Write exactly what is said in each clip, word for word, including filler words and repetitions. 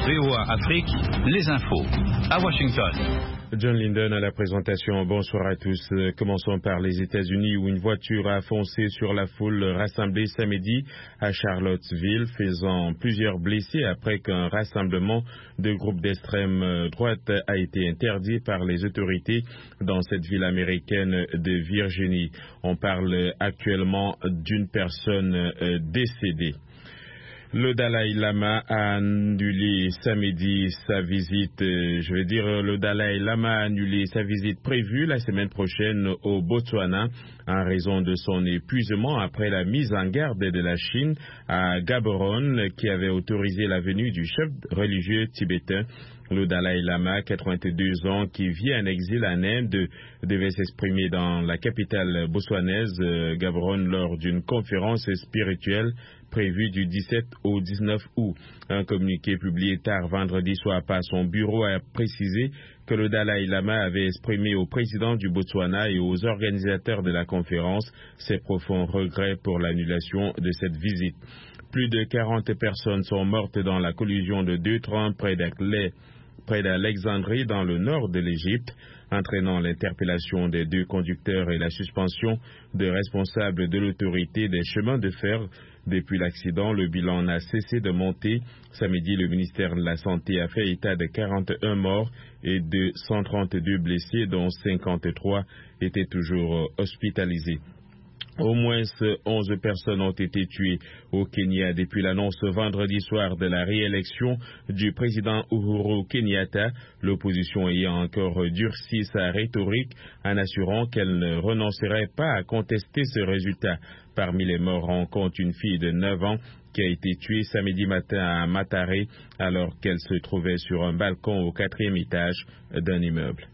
V O A Afrique, les infos. À Washington. John Linden à la présentation. Bonsoir à tous. Commençons par les États-Unis où une voiture a foncé sur la foule rassemblée samedi à Charlottesville, faisant plusieurs blessés après qu'un rassemblement de groupes d'extrême droite a été interdit par les autorités dans cette ville américaine de Virginie. On parle actuellement d'une personne décédée. Le Dalai Lama a annulé samedi sa visite, je veux dire, le Dalai Lama a annulé sa visite prévue la semaine prochaine au Botswana en raison de son épuisement après la mise en garde de la Chine à Gaborone qui avait autorisé la venue du chef religieux tibétain. Le Dalai Lama, quatre-vingt-deux ans, qui vit en exil en Inde, devait s'exprimer dans la capitale botswanaise, Gaborone, lors d'une conférence spirituelle prévue du dix-sept au dix-neuf août. Un communiqué publié tard vendredi soir par son bureau a précisé que le Dalai Lama avait exprimé au président du Botswana et aux organisateurs de la conférence ses profonds regrets pour l'annulation de cette visite. Plus de quarante personnes sont mortes dans la collision de deux trains près d'Alexandrie, près d'Alexandrie dans le nord de l'Égypte, entraînant l'interpellation des deux conducteurs et la suspension de responsables de l'autorité des chemins de fer. Depuis l'accident, le bilan n'a cessé de monter. Samedi, le ministère de la Santé a fait état de quarante et un morts et de cent trente-deux blessés, dont cinquante-trois étaient toujours hospitalisés. Au moins onze personnes ont été tuées au Kenya depuis l'annonce vendredi soir de la réélection du président Uhuru Kenyatta, l'opposition ayant encore durci sa rhétorique en assurant qu'elle ne renoncerait pas à contester ce résultat. Parmi les morts, on compte une fille de neuf ans qui a été tuée samedi matin à Matare alors qu'elle se trouvait sur un balcon au quatrième étage d'un immeuble.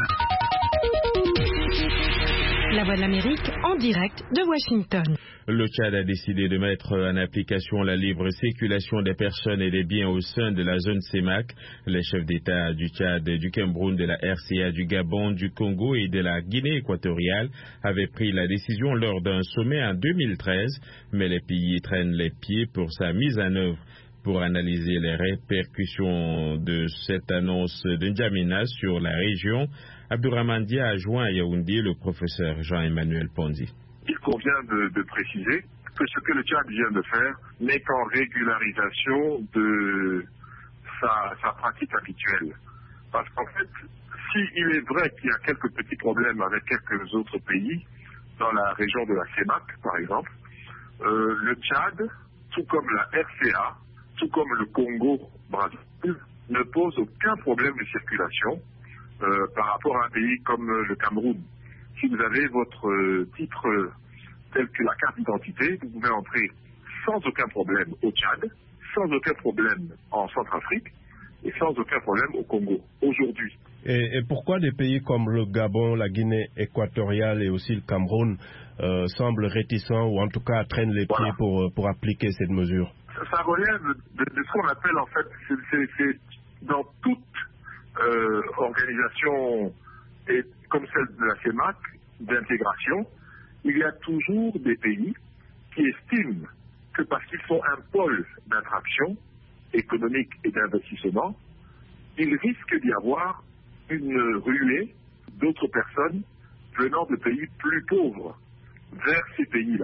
La Voix de l'Amérique en direct de Washington. Le Tchad a décidé de mettre en application la libre circulation des personnes et des biens au sein de la zone C E M A C. Les chefs d'État du Tchad, du Cameroun, de la R C A, du Gabon, du Congo et de la Guinée équatoriale avaient pris la décision lors d'un sommet en deux mille treize, mais les pays traînent les pieds pour sa mise en œuvre. Pour analyser les répercussions de cette annonce de N'Djamena sur la région, Abdourahmane Dia a joint à Yaoundé le professeur Jean-Emmanuel Pondy. Il convient de, de préciser que ce que le Tchad vient de faire n'est qu'en régularisation de sa, sa pratique habituelle. Parce qu'en fait, s'il est vrai qu'il y a quelques petits problèmes avec quelques autres pays, dans la région de la C E M A C par exemple, euh, le Tchad, tout comme la R C A, tout comme le Congo-Brazzaville, ne pose aucun problème de circulation euh, par rapport à un pays comme euh, le Cameroun. Si vous avez votre euh, titre euh, tel que la carte d'identité, vous pouvez entrer sans aucun problème au Tchad, sans aucun problème en Centrafrique et sans aucun problème au Congo, aujourd'hui. Et, et pourquoi des pays comme le Gabon, la Guinée équatoriale et aussi le Cameroun euh, semblent réticents ou en tout cas traînent les pieds voilà. pour, pour appliquer cette mesure? Ça relève de, de ce qu'on appelle en fait, c'est dans toute euh, organisation et, comme celle de la C E M A C d'intégration, il y a toujours des pays qui estiment que parce qu'ils sont un pôle d'attraction économique et d'investissement, il risque d'y avoir une ruée d'autres personnes venant de pays plus pauvres vers ces pays-là.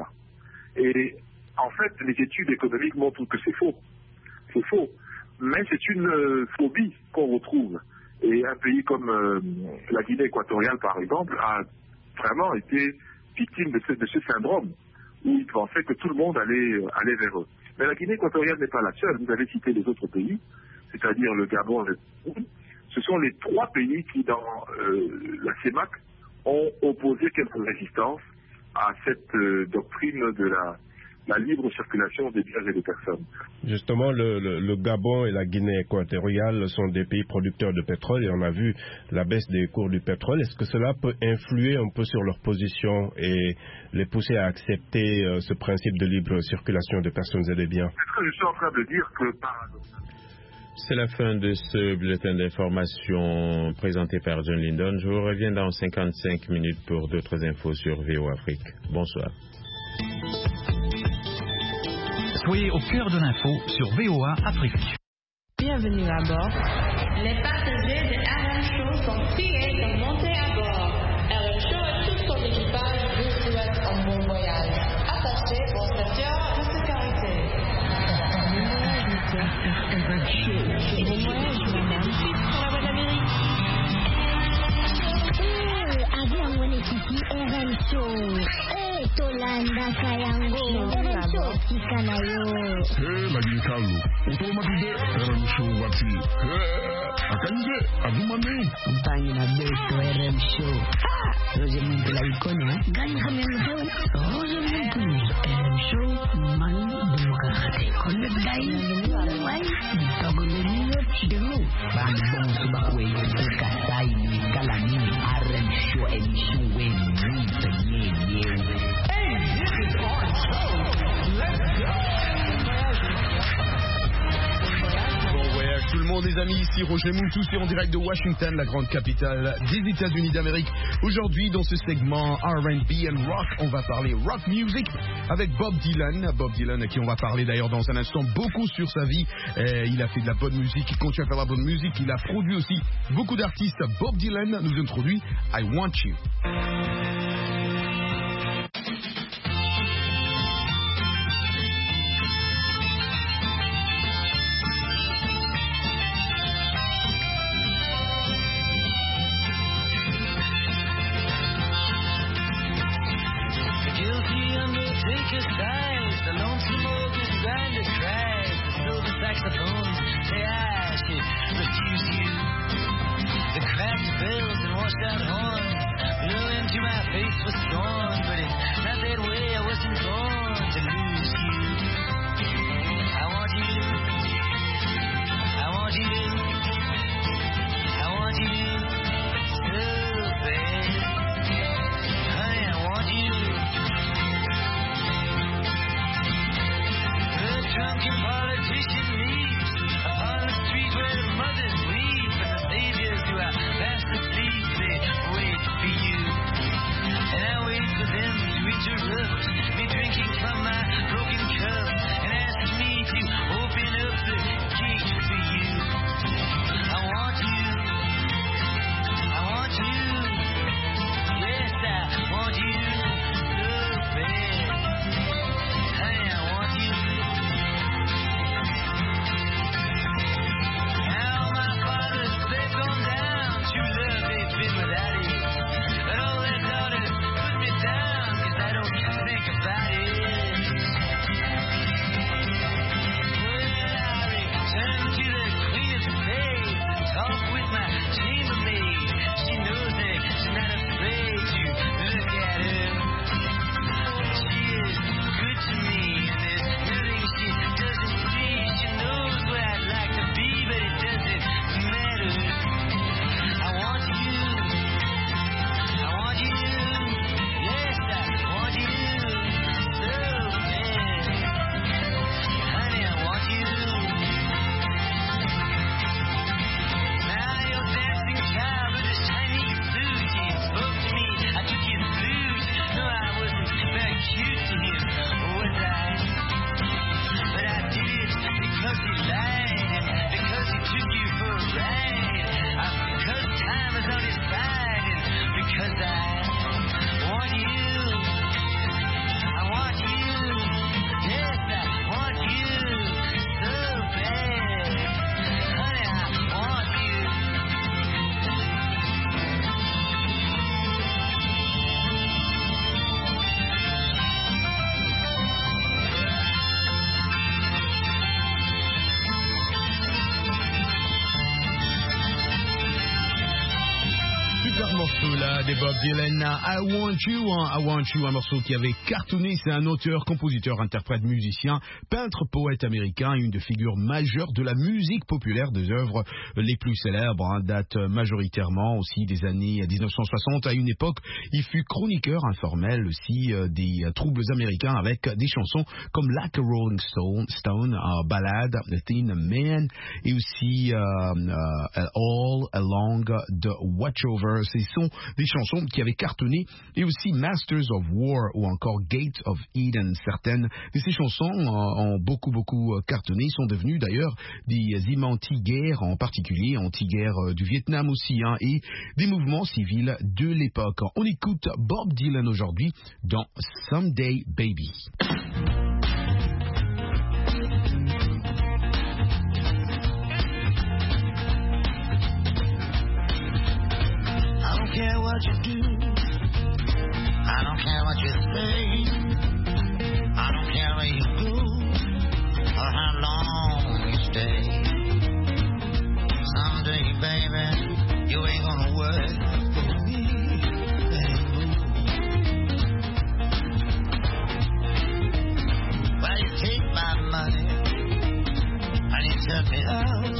Et en fait, les études économiques montrent que c'est faux. C'est faux. Mais c'est une euh, phobie qu'on retrouve. Et un pays comme euh, la Guinée équatoriale, par exemple, a vraiment été victime de ce, de ce syndrome, où ils pensaient que tout le monde allait, euh, allait vers eux. Mais la Guinée équatoriale n'est pas la seule. Vous avez cité les autres pays, c'est-à-dire le Gabon et le Cameroun. Ce sont les trois pays qui, dans euh, la C E M A C, ont opposé quelque résistance à cette euh, doctrine de la la libre circulation des biens et des personnes. Justement, le, le, le Gabon et la Guinée équatoriale sont des pays producteurs de pétrole et on a vu la baisse des cours du pétrole. Est-ce que cela peut influer un peu sur leur position et les pousser à accepter euh, ce principe de libre circulation des personnes et des biens? Je suis en train de dire que par... C'est la fin de ce bulletin d'information présenté par John Linden. Je vous reviens dans cinquante-cinq minutes pour d'autres infos sur V O Afrique. Bonsoir. Soyez au cœur de l'info sur V O A Afrique. Bienvenue à bord. Les passagers de R M Show sont priés de monter à bord. R M Show et tout son équipage vous souhaitent un bon voyage. Attachez vos ceintures de sécurité. R M Show. Bon voyage, madame. Pour la Voix de l'Amérique. Avion wanekiki R M Show. Eh, Tolanda Kayango. R M Show Chikanayo. Hey, lagi kalu. Untuk mati R M Show wati. Hey, akan je. Abu mami. Mpani na beto R M Show. Ah, Roger Muntula ikono. Gani kami mtawa. Roger Muntula R M Show mani demokrasi. Konek dai. Wai. Tagoleniyo chidelo. Bang bong subakwe. Kasai ni kalani. R M Show emission when we penye yew. Hey, this is our show. Let's go. Bon voyage tout le monde les amis, ici Roger Mountou, c'est en direct de Washington, la grande capitale des États-Unis d'Amérique. Aujourd'hui dans ce segment R and B and rock, on va parler rock music avec Bob Dylan. Bob Dylan à qui on va parler d'ailleurs dans un instant beaucoup sur sa vie. Euh, il a fait de la bonne musique, il continue à faire de la bonne musique, il a produit aussi beaucoup d'artistes. Bob Dylan nous introduit I Want You. Des Bob Dylan, I Want You, hein, I Want You, un morceau qui avait cartonné. C'est un auteur, compositeur, interprète, musicien, peintre, poète américain, une des figures majeures de la musique populaire. Des œuvres les plus célèbres hein, datent majoritairement aussi des années dix-neuf cent soixante. À une époque, il fut chroniqueur informel aussi euh, des euh, troubles américains avec des chansons comme Like a Rolling Stone, Stone uh, Ballad, The Thin Man, et aussi euh, euh, All Along the Watchover Ce sont des chansons qui avaient cartonné, et aussi Masters of War ou encore Gate of Eden. Certaines de ces chansons euh, ont beaucoup beaucoup cartonné, sont devenues d'ailleurs des hymnes anti-guerre, en particulier anti-guerre euh, du Vietnam aussi, hein, et des mouvements civils de l'époque. On écoute Bob Dylan aujourd'hui dans Someday Baby. I don't care what you do, I don't care what you say, I don't care where you go, or how long you stay. Someday, baby, you ain't gonna work for me anymore. Well, you take my money, and you turn me out.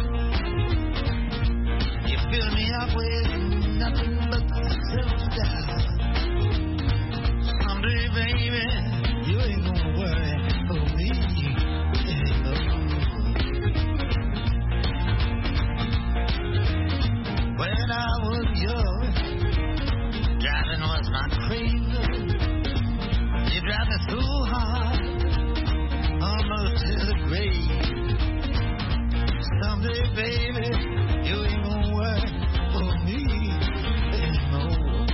You fill me up with nothing but self-doubt. Someday, baby, you ain't gonna worry for me anymore. When I was young, driving was my craze. You drive me so hard, almost to the grave. Someday, baby, you ain't gonna worry for me anymore.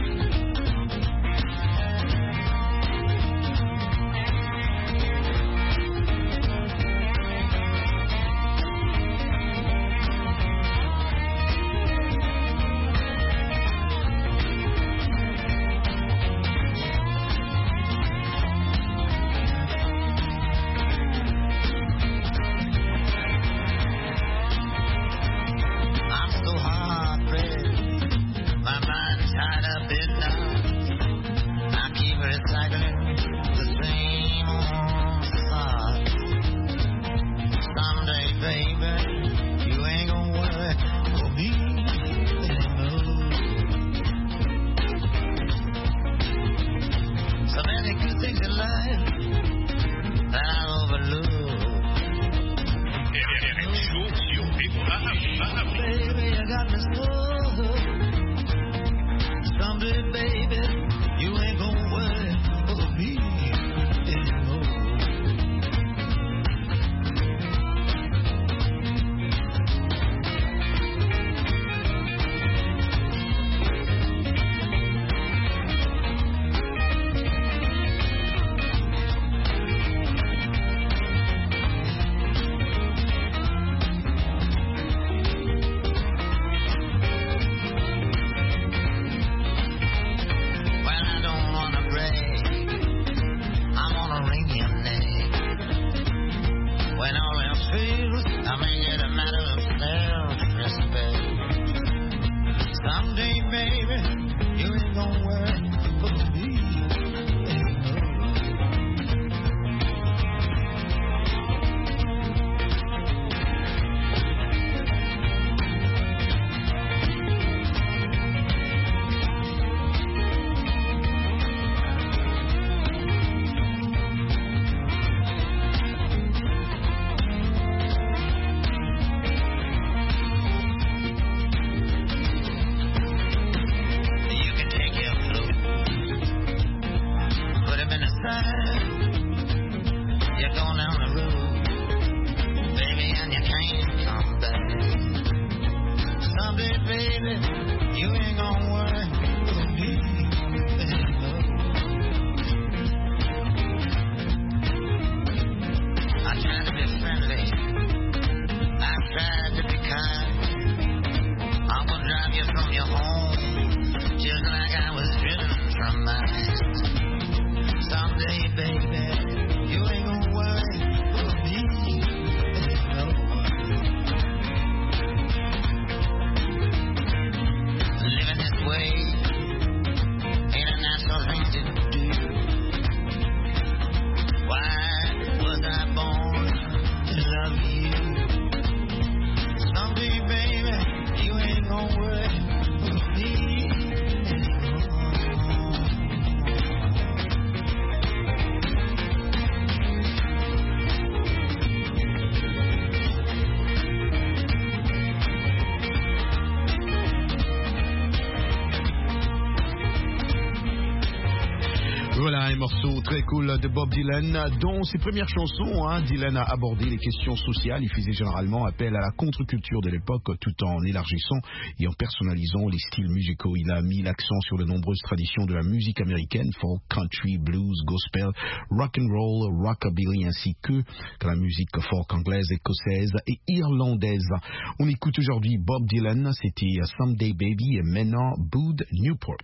un morceau très cool de Bob Dylan. Dans ses premières chansons, hein, Dylan a abordé les questions sociales. Il faisait généralement appel à la contre-culture de l'époque tout en élargissant et en personnalisant les styles musicaux. Il a mis l'accent sur de nombreuses traditions de la musique américaine, folk, country, blues, gospel, rock and roll, rockabilly, ainsi que, que la musique folk anglaise, écossaise et irlandaise. On écoute aujourd'hui Bob Dylan, c'était Someday Baby et maintenant Bud Newport.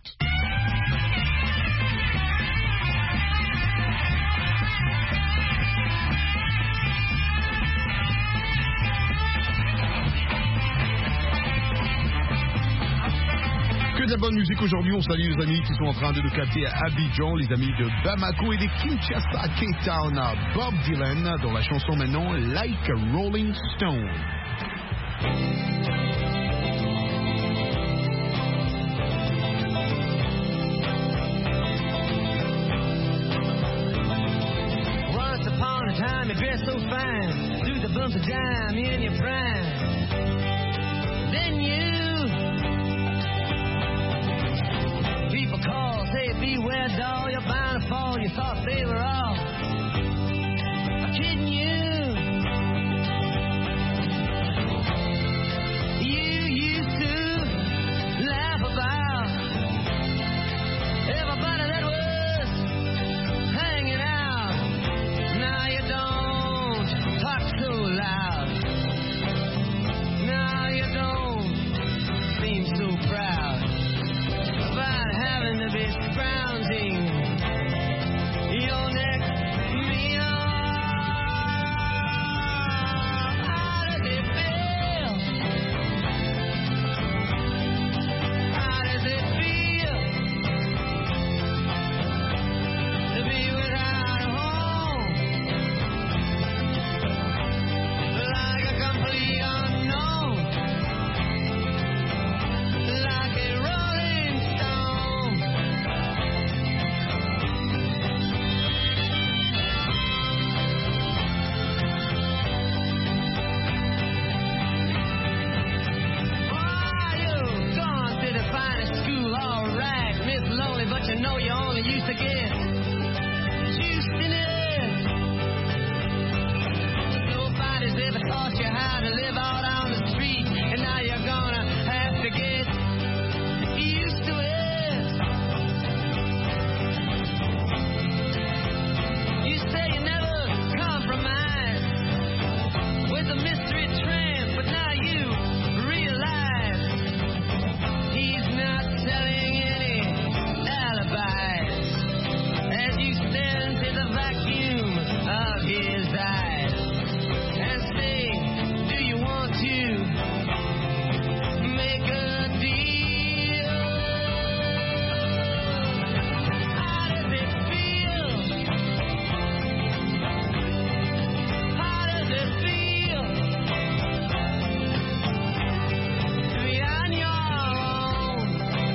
Que de la bonne musique aujourd'hui. On salue les amis qui sont en train de nous capter à Abidjan, les amis de Bamako et de Kinshasa, Cape Town. Bob Dylan dans la chanson maintenant Like a Rolling Stone. Once upon a time you dressed so fine, through the bumps of dime in your prime. Then you people call, say beware doll, you're bound to fall. You thought they were all kidding you. You used to laugh about everybody that was hanging out. Now you don't talk so loud. Now you don't seem so proud about having to be scrounging your next meal. How does it feel? How does it feel to be without a home? Like a complete unknown, like a rolling stone. Oh, you've gone to the finest school, all right, Miss Lonely, but you know you only used to get juiced in it. Nobody's ever taught you how to live out on the street, and now you're gonna have to get used to it. You say you never compromise with a mystery tramp, but now you realize he's not telling any alibis as you stare into the vacuum of his eyes and say, do you want to make a deal? How does it feel? How does it feel to be on your own?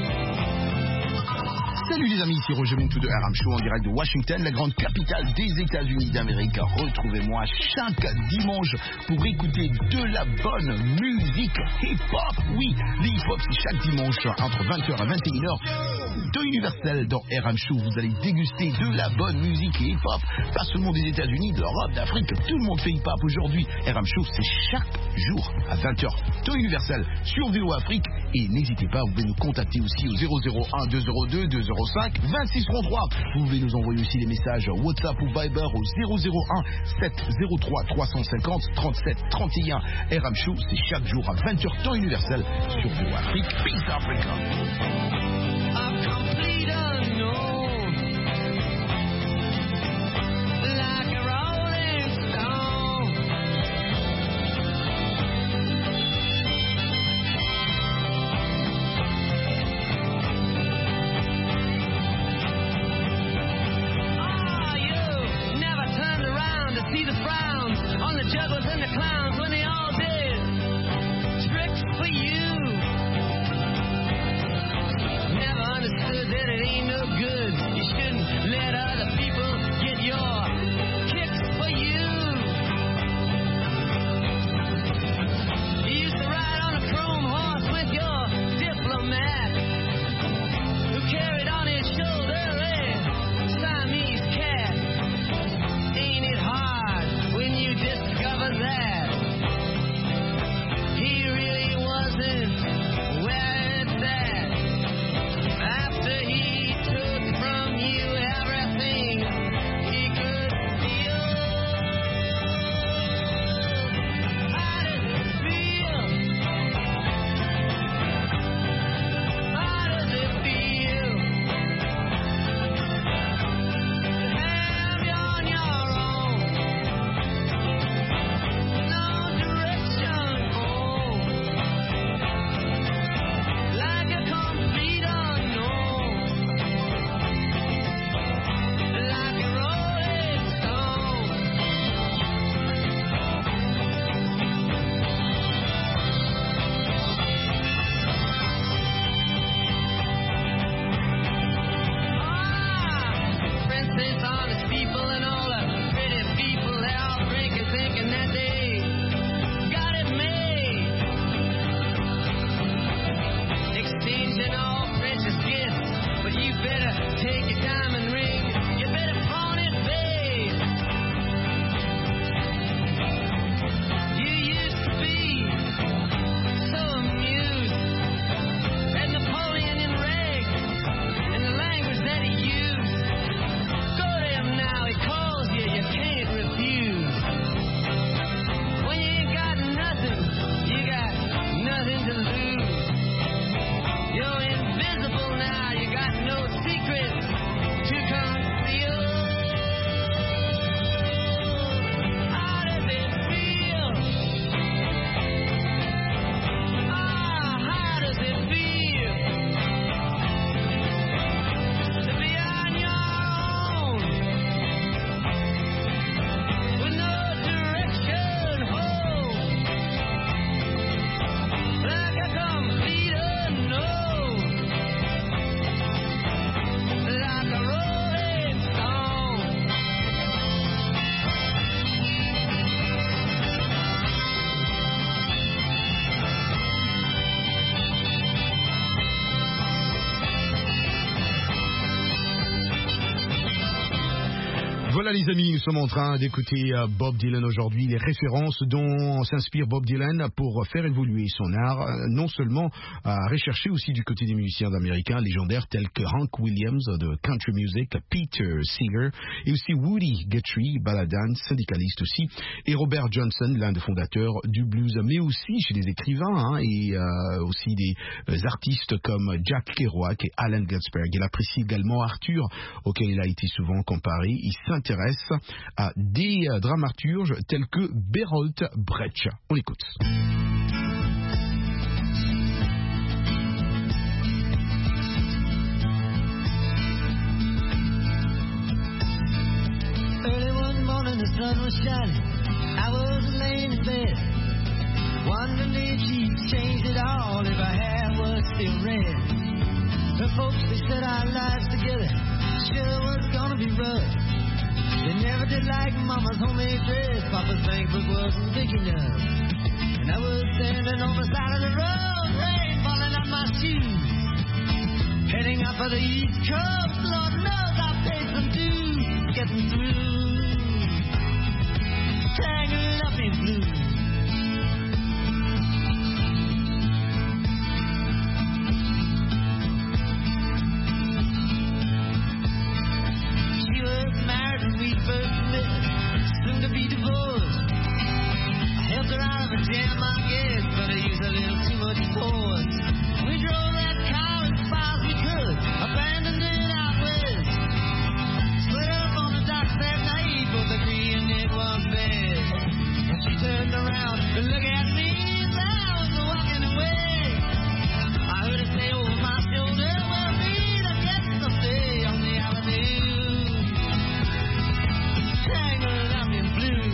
Salut les amis, ici Roger Montou de R M Show en direct de Washington, la grande capitale des États-Unis d'Amérique. Retrouvez-moi chaque dimanche pour écouter de la bonne musique hip-hop. Oui, le hip-hop c'est chaque dimanche entre vingt heures et vingt et une heures de Universel dans R M Show. Vous allez déguster de la bonne musique hip-hop, pas seulement des États-Unis, d'Europe, d'Afrique. Tout le monde fait hip-hop aujourd'hui. R M Show c'est chaque jour à vingt heures de Universel sur V O Afrique. Et n'hésitez pas, vous pouvez nous contacter aussi au zéro zéro un deux zéro deux deux zéro cinq vingt-six trente-trois. Vous pouvez nous envoyer aussi des messages WhatsApp ou Viber au zéro zéro un sept zéro trois trois cent cinquante trente-sept trente et un. R M Show, c'est chaque jour à vingt heures temps universel sur V O Afrique. Peace Africa. A complete unknown, like a rolling stone. Oh, you never turned around to see the frowns on the jugglers and the clowns when they all did tricks for you. Voilà les amis, nous sommes en train d'écouter euh, Bob Dylan aujourd'hui, les références dont s'inspire Bob Dylan pour faire évoluer son art, euh, non seulement à rechercher aussi du côté des musiciens américains légendaires tels que Hank Williams de country music, Peter Seeger et aussi Woody Guthrie, balladan, syndicaliste aussi, et Robert Johnson, l'un des fondateurs du blues, mais aussi chez les écrivains hein, et euh, aussi des euh, artistes comme Jack Kerouac et Allen Ginsberg. Il apprécie également Arthur, auquel il a été souvent comparé. Il s'intéresse à des euh, dramaturges tels que Bertolt Brecht. On l'écoute. Early one morning the sun was shining, I was laying in bed, wondering if she'd changed it all, if her hair was still red. Her folks, they said our lives together sure was gonna be rough. They never did like Mama's homemade dress, Papa's banquet wasn't big enough. And I was standing on the side of the road, rain falling on my shoes, heading up for the East Coast. Lord knows I paid some dues, getting through, tangled up in blue. First met, soon to be divorced. I helped her out of a jam, I guess, but I used a little too much force. We drove that car as far as we could, abandoned it out west. Split up on the docks that night, both agreeing it was best. And she turned around to look at me as I was walking away. I heard her say over my shoulder, we'll meet again someday on the avenue. Tangled up in blue.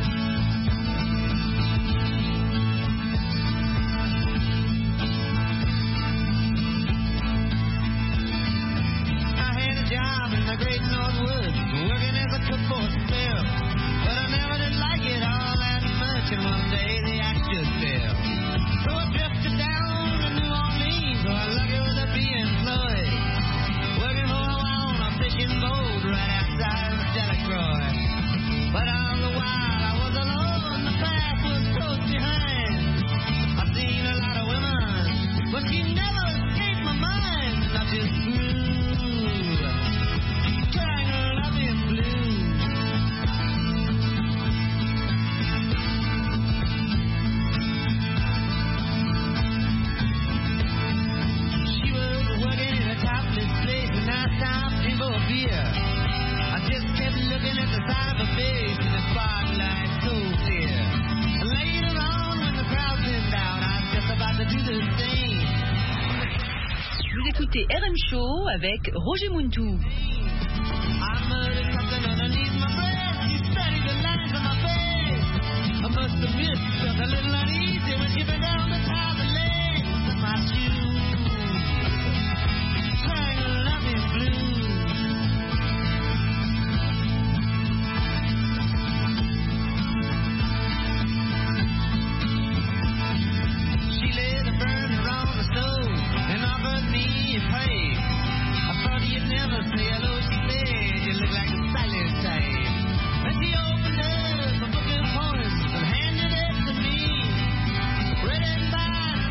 I had a job in the great Northwood, working as a cook for a spell, but I never did like it all that much, and one day the axe just fell. So I drifted down to New Orleans, where I lucky was to be employed, working for a while on a fishing boat right outside of Delacroix. But all the while I was alone, the past was close behind. I've seen a lot of women, but she never escaped my mind. And I just grew, tangled up in blue. She was working in a topless place, and I stopped in for a beer. I just kept looking at the side of her face in the spotlight so clear. Later on, when the crowd thinned out, I was just about to do the same. Vous écoutez R M Show avec Roger Muntou. I murdered something underneath my breath. She studied the lines on my face. I must admit, felt a little uneasy when she bent down to tie the legs of my shoes. Tangled up in blue. Never say hello, she said, you look like a silent type. And she opened up a book of poems and handed it to me. Read it by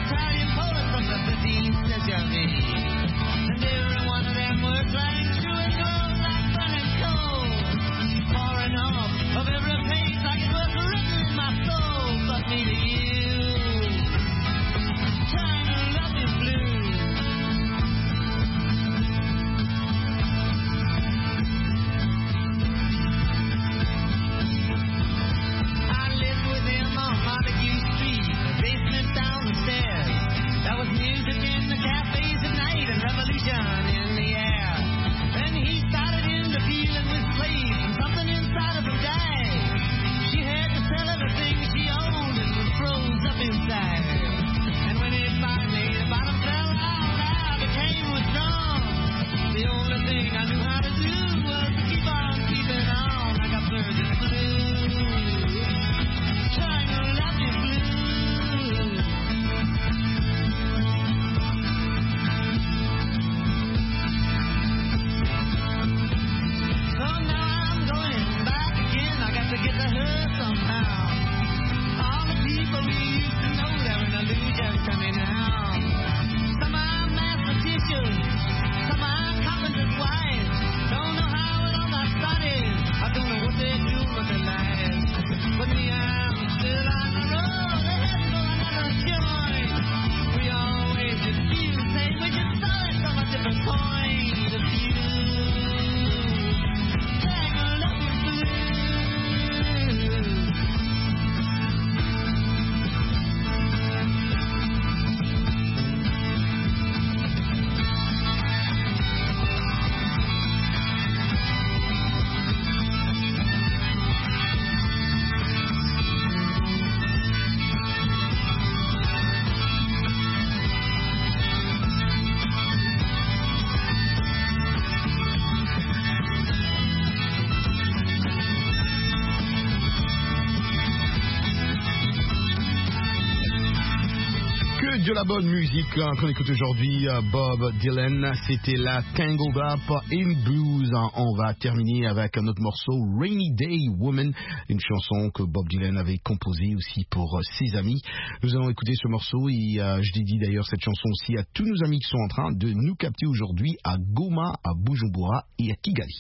Que de la bonne musique hein, qu'on écoute aujourd'hui. Bob Dylan, c'était la Tangled Up in Blues. On va terminer avec un autre morceau, Rainy Day Woman, une chanson que Bob Dylan avait composée aussi pour ses amis. Nous allons écouter ce morceau et euh, je dédie d'ailleurs cette chanson aussi à tous nos amis qui sont en train de nous capter aujourd'hui à Goma, à Bujumbura et à Kigali.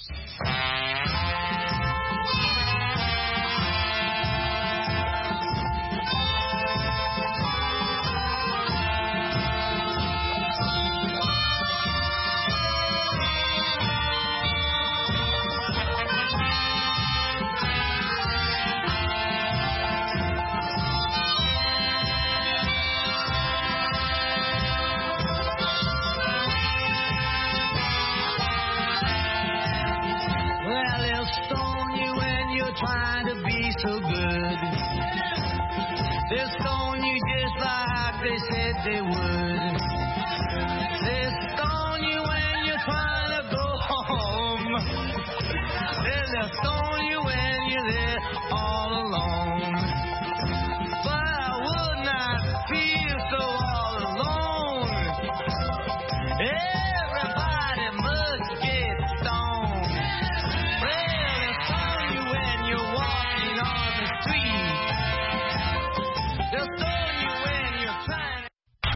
Trying to be so good. They'll stone you just like they said they would. They'll stone you when you're trying to go home. They'll stone you when you're there all alone.